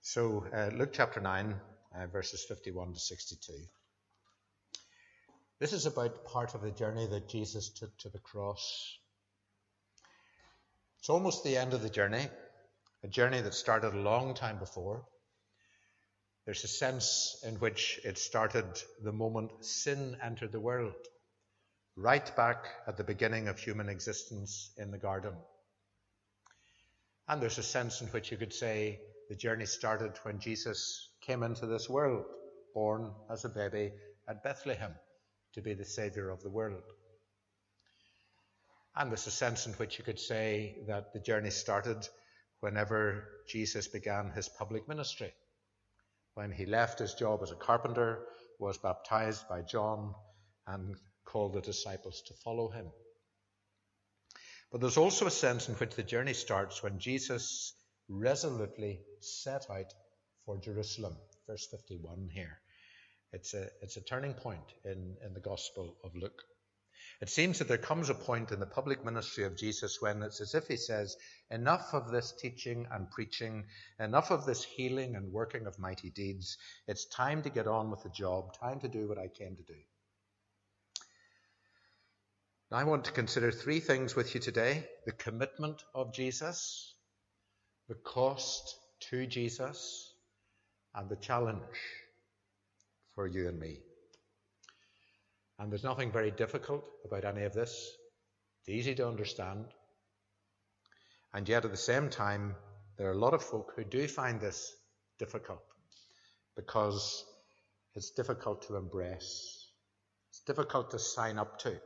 Luke chapter 9, verses 51 to 62. This is about part of the journey that Jesus took to the cross. It's almost the end of the journey, a journey that started a long time before. There's a sense in which it started the moment sin entered the world, right back at the beginning of human existence in the garden. And there's a sense in which you could say the journey started when Jesus came into this world, born as a baby at Bethlehem to be the Savior of the world. And there's a sense in which you could say that the journey started whenever Jesus began his public ministry, when he left his job as a carpenter, was baptized by John, and called the disciples to follow him. But there's also a sense in which the journey starts when Jesus resolutely set out for Jerusalem. Verse 51 here. It's a turning point in the Gospel of Luke. It seems that there comes a point in the public ministry of Jesus when it's as if he says, enough of this teaching and preaching, enough of this healing and working of mighty deeds. It's time to get on with the job, time to do what I came to do. Now, I want to consider three things with you today: the commitment of Jesus, the cost to Jesus, and the challenge for you and me. And there's nothing very difficult about any of this. It's easy to understand. And yet at the same time, there are a lot of folk who do find this difficult because it's difficult to embrace. It's difficult to sign up to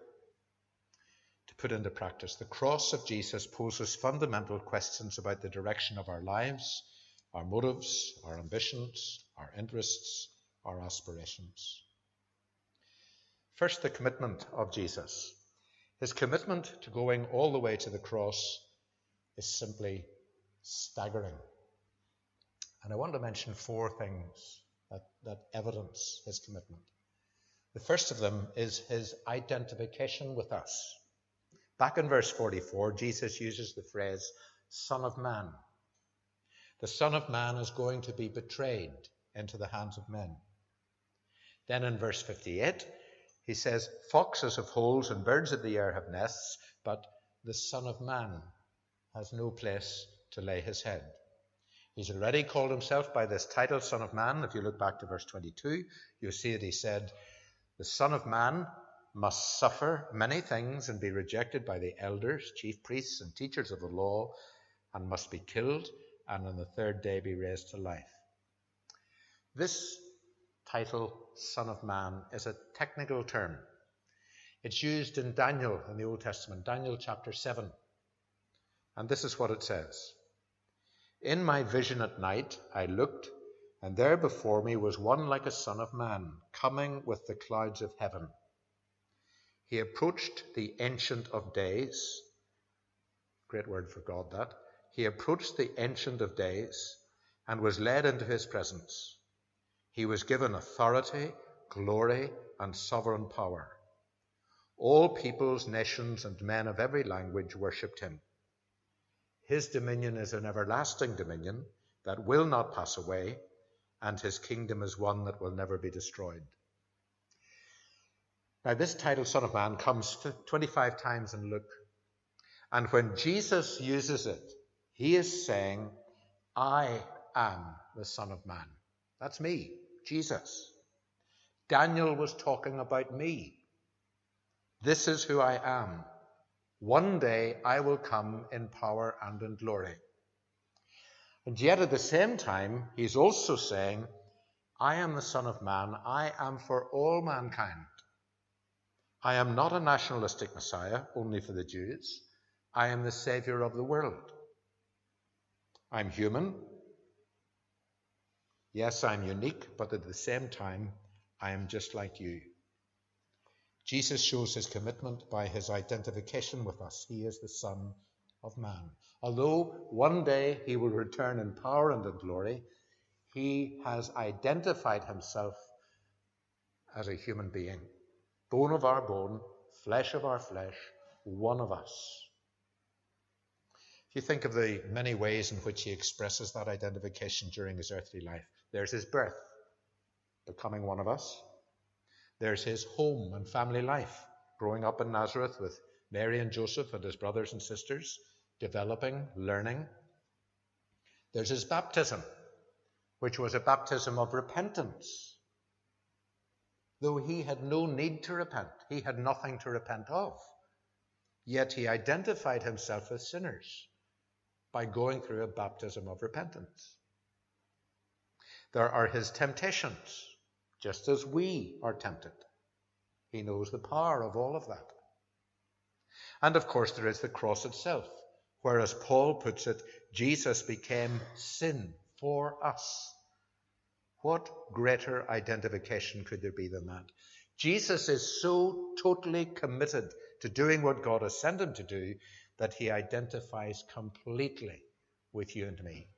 put into practice. The cross of Jesus poses fundamental questions about the direction of our lives, our motives, our ambitions, our interests, our aspirations. First, the commitment of Jesus. His commitment to going all the way to the cross is simply staggering. And I want to mention four things that evidence his commitment. The first of them is his identification with us. Back in verse 44, Jesus uses the phrase, Son of Man. The Son of Man is going to be betrayed into the hands of men. Then in verse 58, he says, foxes have holes and birds of the air have nests, but the Son of Man has no place to lay his head. He's already called himself by this title, Son of Man. If you look back to verse 22, you'll see that he said, the Son of Man must suffer many things and be rejected by the elders, chief priests, and teachers of the law, and must be killed, and on the third day be raised to life. This title, Son of Man, is a technical term. It's used in Daniel in the Old Testament, Daniel chapter 7. And this is what it says. In my vision at night I looked, and there before me was one like a son of man, coming with the clouds of heaven. He approached the Ancient of Days. Great word for God, that. He approached the Ancient of Days and was led into his presence. He was given authority, glory, and sovereign power. All peoples, nations, and men of every language worshipped him. His dominion is an everlasting dominion that will not pass away, and his kingdom is one that will never be destroyed. Now, this title, Son of Man, comes 25 times in Luke. And when Jesus uses it, he is saying, I am the Son of Man. That's me, Jesus. Daniel was talking about me. This is who I am. One day I will come in power and in glory. And yet at the same time, he's also saying, I am the Son of Man. I am for all mankind. I am not a nationalistic Messiah, only for the Jews. I am the Savior of the world. I'm human. Yes, I'm unique, but at the same time, I am just like you. Jesus shows his commitment by his identification with us. He is the Son of Man. Although one day he will return in power and in glory, he has identified himself as a human being. Bone of our bone, flesh of our flesh, one of us. If you think of the many ways in which he expresses that identification during his earthly life, there's his birth, becoming one of us. There's his home and family life, growing up in Nazareth with Mary and Joseph and his brothers and sisters, developing, learning. There's his baptism, which was a baptism of repentance. Though he had no need to repent, he had nothing to repent of, yet he identified himself as sinners by going through a baptism of repentance. There are his temptations, just as we are tempted. He knows the power of all of that. And of course there is the cross itself, where, as Paul puts it, Jesus became sin for us. What greater identification could there be than that? Jesus is so totally committed to doing what God has sent him to do that he identifies completely with you and me.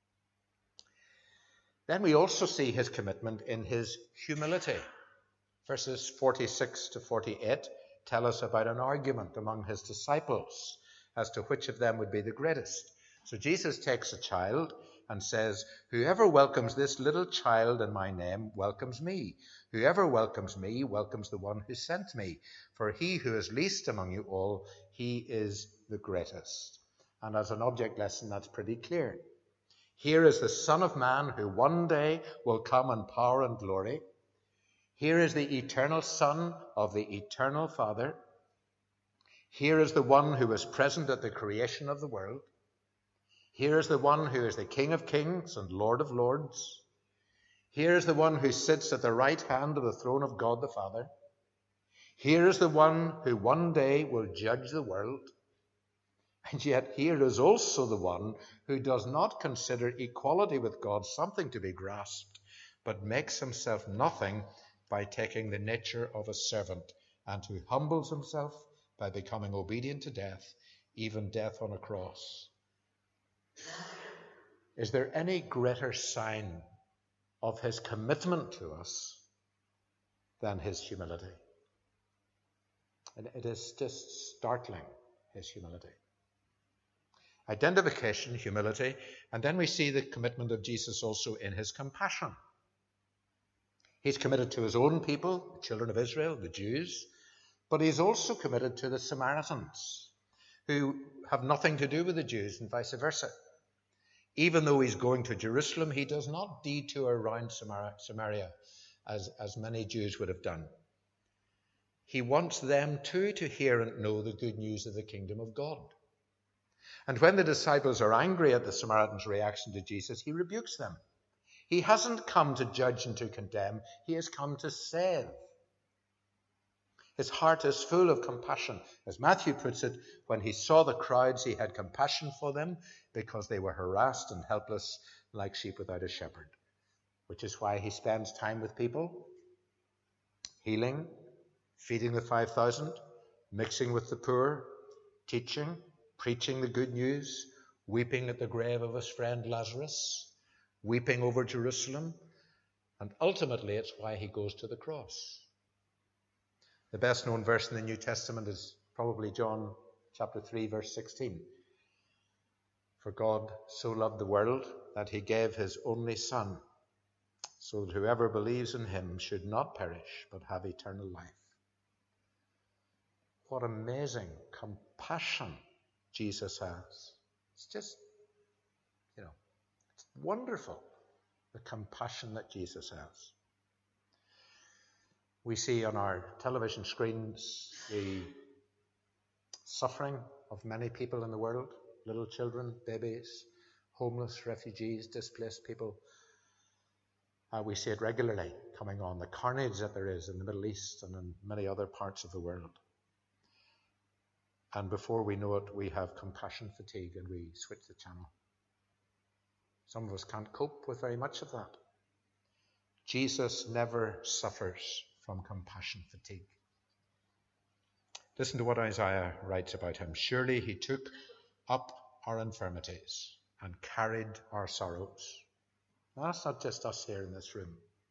Then we also see his commitment in his humility. Verses 46 to 48 tell us about an argument among his disciples as to which of them would be the greatest. So Jesus takes a child and says, "Whoever welcomes this little child in my name welcomes me. Whoever welcomes me welcomes the one who sent me. For he who is least among you all, he is the greatest." And as an object lesson, that's pretty clear. Here is the Son of Man who one day will come in power and glory. Here is the eternal Son of the eternal Father. Here is the one who was present at the creation of the world. Here is the one who is the King of Kings and Lord of Lords. Here is the one who sits at the right hand of the throne of God the Father. Here is the one who one day will judge the world. And yet here is also the one who does not consider equality with God something to be grasped, but makes himself nothing by taking the nature of a servant, and who humbles himself by becoming obedient to death, even death on a cross. Is there any greater sign of his commitment to us than his humility? And it is just startling, his humility. Identification, humility, and then we see the commitment of Jesus also in his compassion. He's committed to his own people, the children of Israel, the Jews, but he's also committed to the Samaritans, who have nothing to do with the Jews and vice versa. Even though he's going to Jerusalem, he does not detour around Samaria as many Jews would have done. He wants them too to hear and know the good news of the kingdom of God. And when the disciples are angry at the Samaritans' reaction to Jesus, he rebukes them. He hasn't come to judge and to condemn. He has come to save. His heart is full of compassion. As Matthew puts it, when he saw the crowds, he had compassion for them because they were harassed and helpless like sheep without a shepherd. Which is why he spends time with people, healing, feeding the 5,000, mixing with the poor, teaching, preaching the good news, weeping at the grave of his friend Lazarus, weeping over Jerusalem, and ultimately it's why he goes to the cross. The best known verse in the New Testament is probably John chapter 3, verse 16. For God so loved the world that he gave his only Son, so that whoever believes in him should not perish, but have eternal life. What amazing compassion Jesus has. It's just, it's wonderful, the compassion that Jesus has. We see on our television screens the suffering of many people in the world, little children, babies, homeless, refugees, displaced people. We see it regularly coming on, the carnage that there is in the Middle East and in many other parts of the world. And before we know it, we have compassion fatigue and we switch the channel. Some of us can't cope with very much of that. Jesus never suffers from compassion fatigue. Listen to what Isaiah writes about him. Surely he took up our infirmities and carried our sorrows. Now, that's not just us here in this room.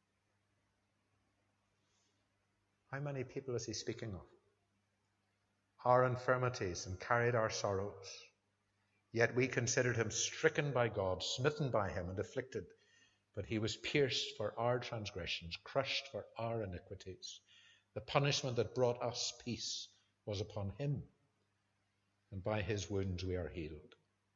How many people is he speaking of? Our infirmities and carried our sorrows. Yet we considered him stricken by God, smitten by him, and afflicted. But he was pierced for our transgressions, crushed for our iniquities. The punishment that brought us peace was upon him, and by his wounds we are healed.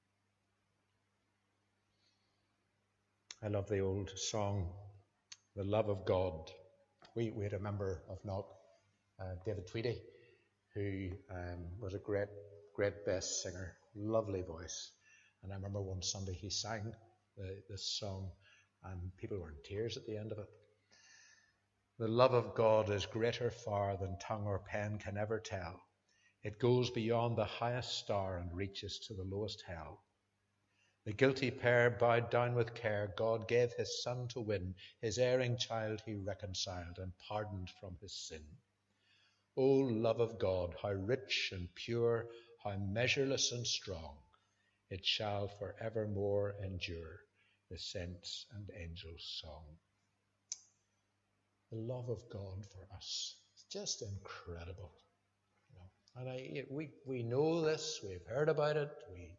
I love the old song, The Love of God. We had a member of Knock, David Tweedy, who was a great bass singer, lovely voice. And I remember one Sunday he sang this song, and people were in tears at the end of it. The love of God is greater far than tongue or pen can ever tell. It goes beyond the highest star and reaches to the lowest hell. The guilty pair bowed down with care. God gave his son to win. His erring child he reconciled and pardoned from his sin. O love of God, how rich and pure, how measureless and strong. It shall forevermore endure, the saints' and angels' song. The love of God for us is just incredible. And we know this, we've heard about it,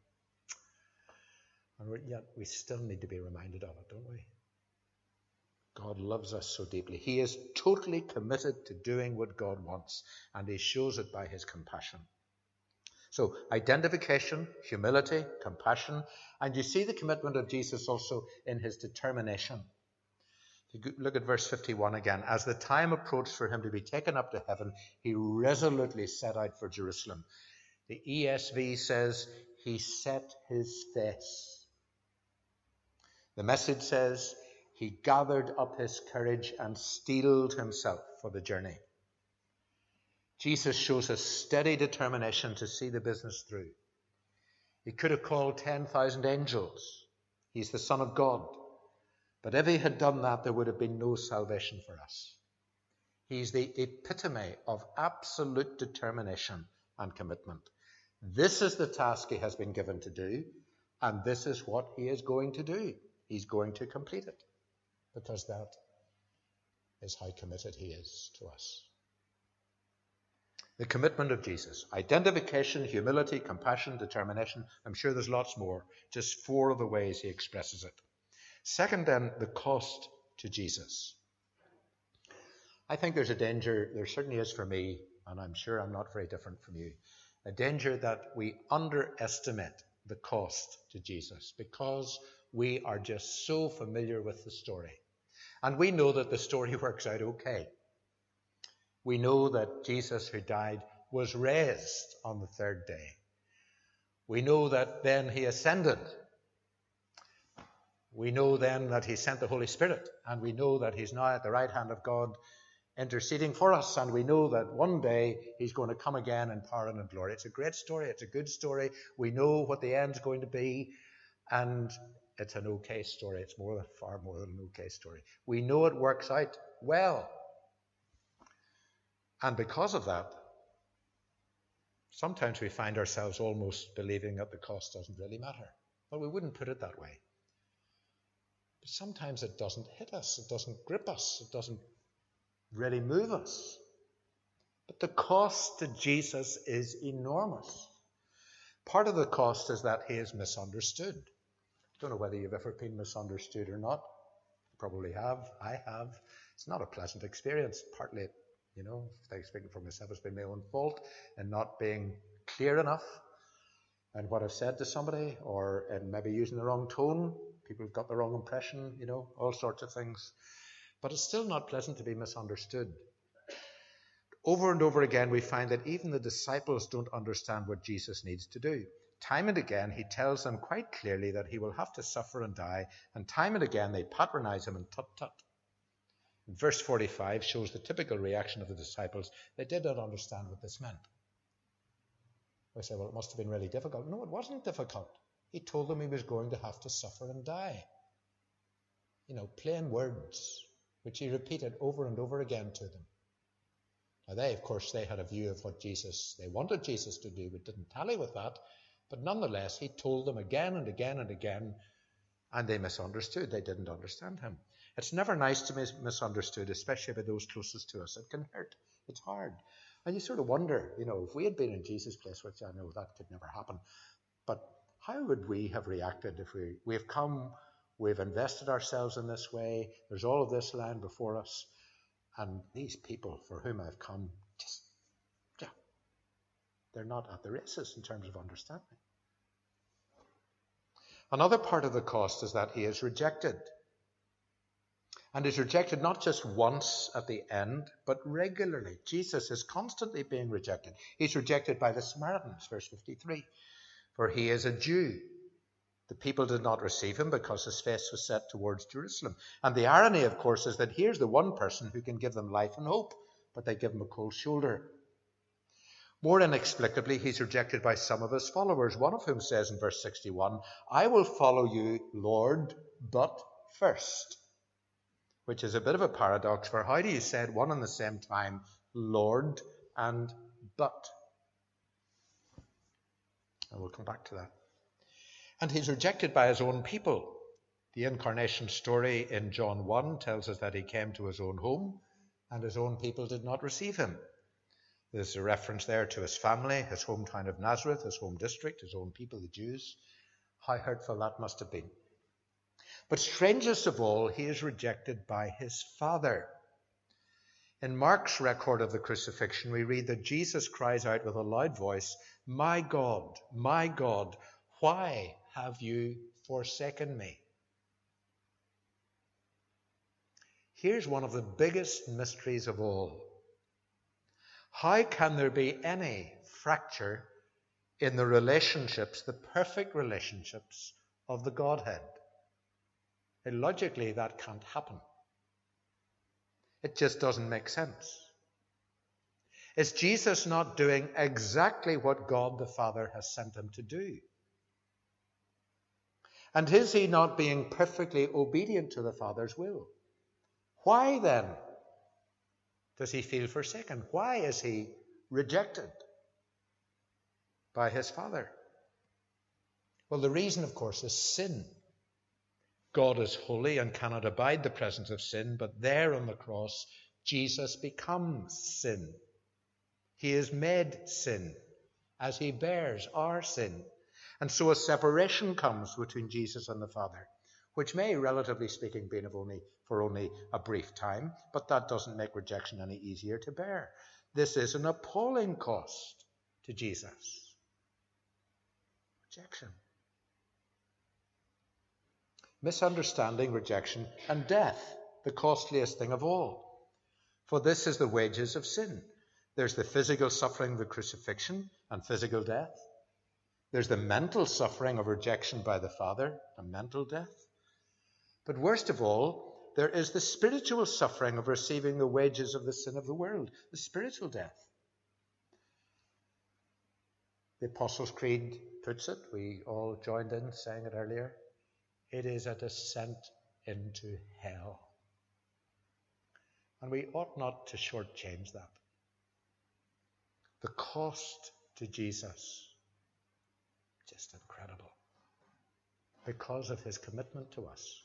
and yet we still need to be reminded of it, don't we? God loves us so deeply. He is totally committed to doing what God wants, and he shows it by his compassion. So, identification, humility, compassion, and you see the commitment of Jesus also in his determination. Look at verse 51 again. As the time approached for him to be taken up to heaven, he resolutely set out for Jerusalem. The ESV says he set his face. The Message says he gathered up his courage and steeled himself for the journey. Jesus shows a steady determination to see the business through. He could have called 10,000 angels. He's the Son of God. But if he had done that, there would have been no salvation for us. He's the epitome of absolute determination and commitment. This is the task he has been given to do, and this is what he is going to do. He's going to complete it, because that is how committed he is to us. The commitment of Jesus: identification, humility, compassion, determination. I'm sure there's lots more. Just 4 of the ways he expresses it. Second, then, the cost to Jesus. I think there's a danger, there certainly is for me, and I'm sure I'm not very different from you, a danger that we underestimate the cost to Jesus because we are just so familiar with the story. And we know that the story works out okay. We know that Jesus, who died, was raised on the 3rd day. We know that then he ascended. We know then that he sent the Holy Spirit, and we know that he's now at the right hand of God interceding for us, and we know that one day he's going to come again in power and in glory. It's a great story. It's a good story. We know what the end's going to be, and it's an okay story. It's far more than an okay story. We know it works out well. And because of that, sometimes we find ourselves almost believing that the cost doesn't really matter. Well, we wouldn't put it that way. But sometimes it doesn't hit us. It doesn't grip us. It doesn't really move us. But the cost to Jesus is enormous. Part of the cost is that he is misunderstood. I don't know whether you've ever been misunderstood or not. You probably have. I have. It's not a pleasant experience. Partly, speaking for myself, it's been my own fault in not being clear enough in what I've said to somebody, or in maybe using the wrong tone. People have got the wrong impression, all sorts of things. But it's still not pleasant to be misunderstood. Over and over again, we find that even the disciples don't understand what Jesus needs to do. Time and again, he tells them quite clearly that he will have to suffer and die, and time and again, they patronize him and tut-tut. Verse 45 shows the typical reaction of the disciples. They did not understand what this meant. They say, well, it must have been really difficult. No, it wasn't difficult. He told them he was going to have to suffer and die. Plain words, which he repeated over and over again to them. Now they had a view of what they wanted Jesus to do, but didn't tally with that. But nonetheless, he told them again and again and again, and they misunderstood. They didn't understand him. It's never nice to be misunderstood, especially by those closest to us. It can hurt. It's hard. And you sort of wonder, if we had been in Jesus' place, which I know that could never happen, but How would we have reacted if we've come, we've invested ourselves in this way, there's all of this land before us, and these people for whom I've come, they're not at the races in terms of understanding. Another part of the cost is that he is rejected. And is rejected not just once at the end, but regularly. Jesus is constantly being rejected. He's rejected by the Samaritans, verse 53. For he is a Jew. The people did not receive him because his face was set towards Jerusalem. And the irony, of course, is that here's the one person who can give them life and hope, but they give him a cold shoulder. More inexplicably, he's rejected by some of his followers, one of whom says in verse 61, I will follow you, Lord, but first. Which is a bit of a paradox, for how do you say at one and the same time, Lord and but? And we'll come back to that. And he's rejected by his own people. The incarnation story in John 1 tells us that he came to his own home, and his own people did not receive him. There's a reference there to his family, his hometown of Nazareth, his home district, his own people, the Jews. How hurtful that must have been. But strangest of all, he is rejected by his Father. In Mark's record of the crucifixion, we read that Jesus cries out with a loud voice, my God, why have you forsaken me? Here's one of the biggest mysteries of all. How can there be any fracture in the relationships, the perfect relationships of the Godhead? And logically, that can't happen. It just doesn't make sense. Is Jesus not doing exactly what God the Father has sent him to do? And is he not being perfectly obedient to the Father's will? Why then does he feel forsaken? Why is he rejected by his Father? Well, the reason, of course, is sin. God is holy and cannot abide the presence of sin, but there on the cross, Jesus becomes sin. He is made sin as he bears our sin. And so a separation comes between Jesus and the Father, which may, relatively speaking, be for only a brief time, but that doesn't make rejection any easier to bear. This is an appalling cost to Jesus. Rejection. Misunderstanding, rejection, and death, the costliest thing of all. For this is the wages of sin. There's the physical suffering of the crucifixion and physical death. There's the mental suffering of rejection by the Father and mental death. But worst of all, there is the spiritual suffering of receiving the wages of the sin of the world, the spiritual death. The Apostles' Creed puts it, we all joined in saying it earlier, it is a descent into hell. And we ought not to shortchange that. The cost to Jesus, just incredible, because of his commitment to us.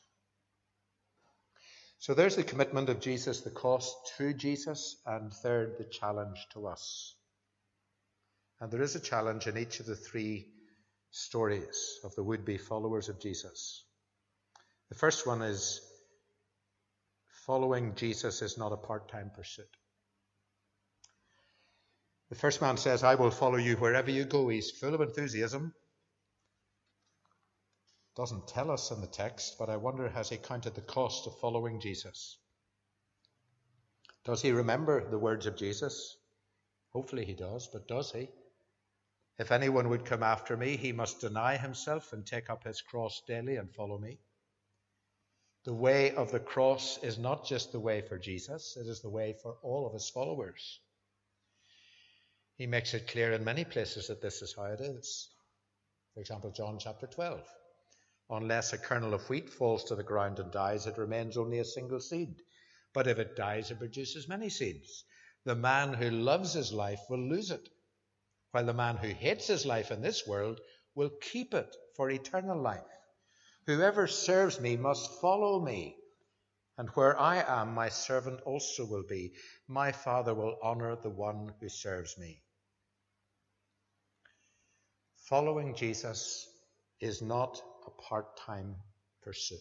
So there's the commitment of Jesus, the cost to Jesus, and third, the challenge to us. And there is a challenge in each of the three stories of the would-be followers of Jesus. The first one is following Jesus is not a part-time pursuit. The first man says, I will follow you wherever you go. He's full of enthusiasm. Doesn't tell us in the text, but I wonder, has he counted the cost of following Jesus? Does he remember the words of Jesus? Hopefully he does, but does he? If anyone would come after me, he must deny himself and take up his cross daily and follow me. The way of the cross is not just the way for Jesus, it is the way for all of his followers. He makes it clear in many places that this is how it is. For example, John chapter 12. Unless a kernel of wheat falls to the ground and dies, it remains only a single seed. But if it dies, it produces many seeds. The man who loves his life will lose it, while the man who hates his life in this world will keep it for eternal life. Whoever serves me must follow me, and where I am, my servant also will be. My Father will honor the one who serves me. Following Jesus is not a part-time pursuit.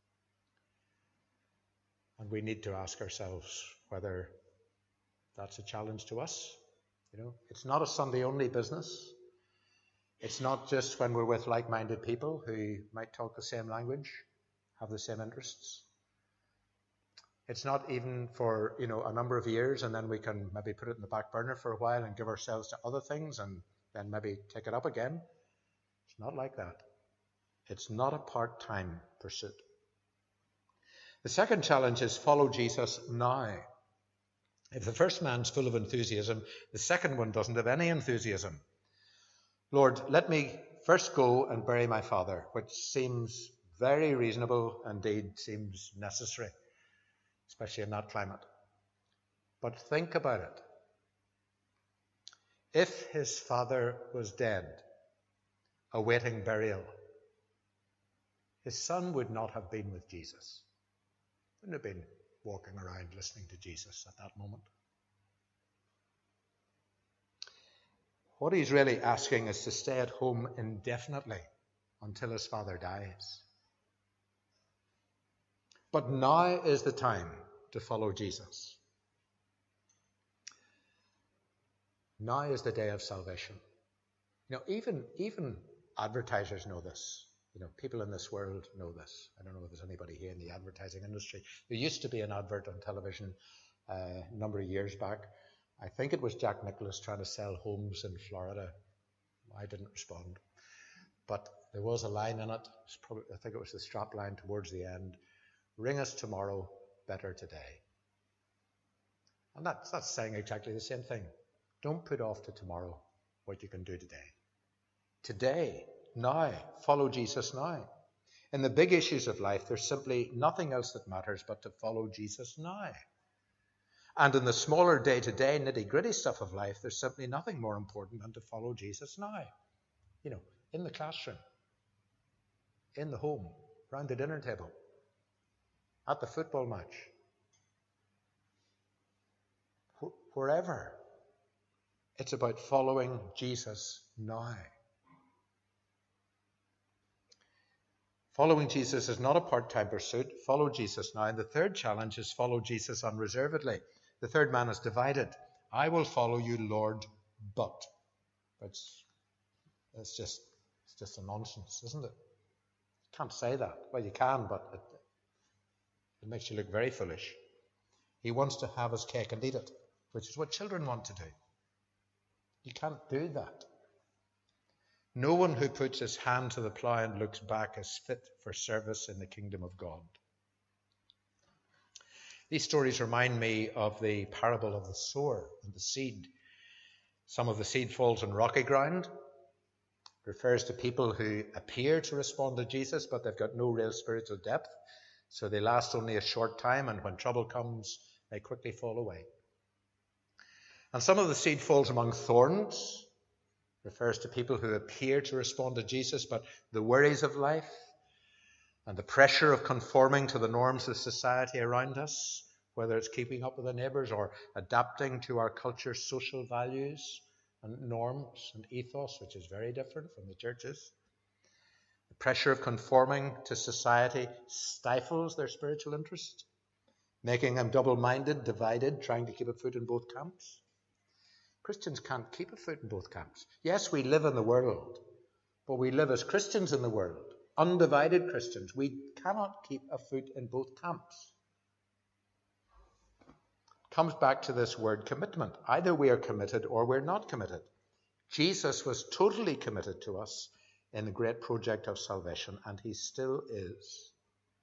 And we need to ask ourselves whether that's a challenge to us. It's not a Sunday-only business. It's not just when we're with like-minded people who might talk the same language, have the same interests. It's not even for, a number of years, and then we can maybe put it in the back burner for a while and give ourselves to other things and then maybe take it up again. It's not like that. It's not a part-time pursuit. The second challenge is follow Jesus now. If the first man's full of enthusiasm, the second one doesn't have any enthusiasm. Lord, let me first go and bury my father, which seems very reasonable, indeed seems necessary, especially in that climate. But think about it. If his father was dead, awaiting burial, his son would not have been with Jesus. Wouldn't have been walking around listening to Jesus at that moment. What he's really asking is to stay at home indefinitely until his father dies. But now is the time to follow Jesus. Now is the day of salvation. Even advertisers know this. People in this world know this. I don't know if there's anybody here in the advertising industry. There used to be an advert on television a number of years back. I think it was Jack Nicklaus trying to sell homes in Florida. I didn't respond. But there was a line in it. I think it was the strap line towards the end. Ring us tomorrow, better today. And that's saying exactly the same thing. Don't put off to tomorrow what you can do today. Today, now, follow Jesus now. In the big issues of life, there's simply nothing else that matters but to follow Jesus now. And in the smaller day-to-day, nitty-gritty stuff of life, there's simply nothing more important than to follow Jesus now. In the classroom, in the home, around the dinner table, at the football match, wherever. It's about following Jesus now. Following Jesus is not a part-time pursuit. Follow Jesus now. And the third challenge is follow Jesus unreservedly. The third man is divided. I will follow you, Lord, but. It's just a nonsense, isn't it? You can't say that. Well, you can, but it makes you look very foolish. He wants to have his cake and eat it, which is what children want to do. You can't do that. No one who puts his hand to the plough and looks back is fit for service in the kingdom of God. These stories remind me of the parable of the sower and the seed. Some of the seed falls on rocky ground. It refers to people who appear to respond to Jesus, but they've got no real spiritual depth. So they last only a short time, and when trouble comes, they quickly fall away. And some of the seed falls among thorns. Refers to people who appear to respond to Jesus, but the worries of life and the pressure of conforming to the norms of society around us, whether it's keeping up with the neighbours or adapting to our culture's social values and norms and ethos, which is very different from the church's. The pressure of conforming to society stifles their spiritual interest, making them double-minded, divided, trying to keep a foot in both camps. Christians can't keep a foot in both camps. Yes, we live in the world, but we live as Christians in the world, undivided Christians. We cannot keep a foot in both camps. It comes back to this word commitment. Either we are committed or we're not committed. Jesus was totally committed to us in the great project of salvation, and he still is.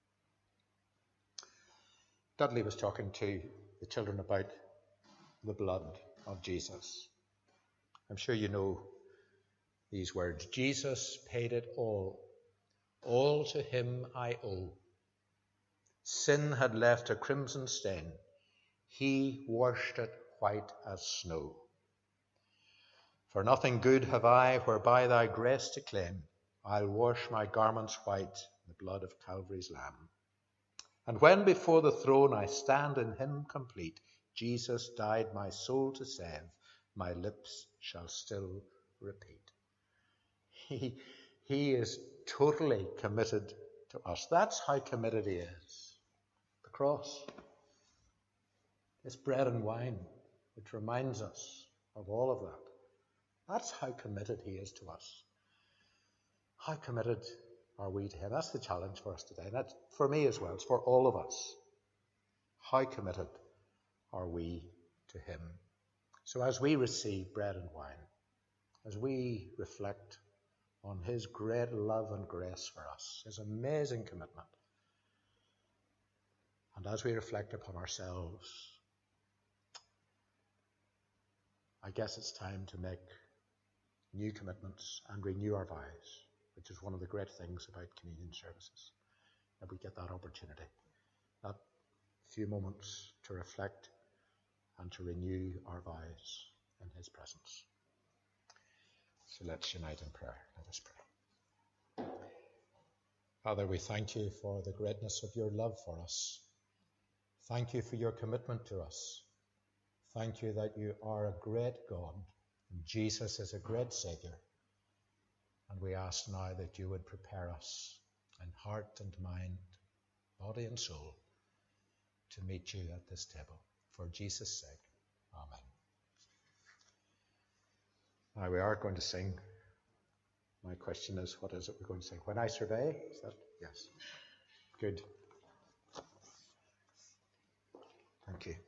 Dudley was talking to the children about the blood of Jesus. I'm sure you know these words. Jesus paid it all. All to him I owe. Sin had left a crimson stain. He washed it white as snow. For nothing good have I whereby thy grace to claim. I'll wash my garments white in the blood of Calvary's Lamb. And when before the throne I stand in him complete, Jesus died my soul to save, my lips shall still repeat. He is totally committed to us. That's how committed he is. The cross. It's bread and wine, which reminds us of all of that. That's how committed he is to us. How committed are we to him? That's the challenge for us today. And that's for me as well. It's for all of us. How committed are we to him? So as we receive bread and wine, as we reflect on his great love and grace for us, his amazing commitment, and as we reflect upon ourselves, I guess it's time to make new commitments and renew our vows, which is one of the great things about communion services, that we get that opportunity, that few moments to reflect and to renew our vows in his presence. So let's unite in prayer. Let us pray. Father, we thank you for the greatness of your love for us. Thank you for your commitment to us. Thank you that you are a great God, and Jesus is a great Savior. And we ask now that you would prepare us in heart and mind, body and soul, to meet you at this table. For Jesus' sake, amen. Now we are going to sing. My question is, what is it we're going to sing? When I Survey? Is that? Yes. Good. Thank you.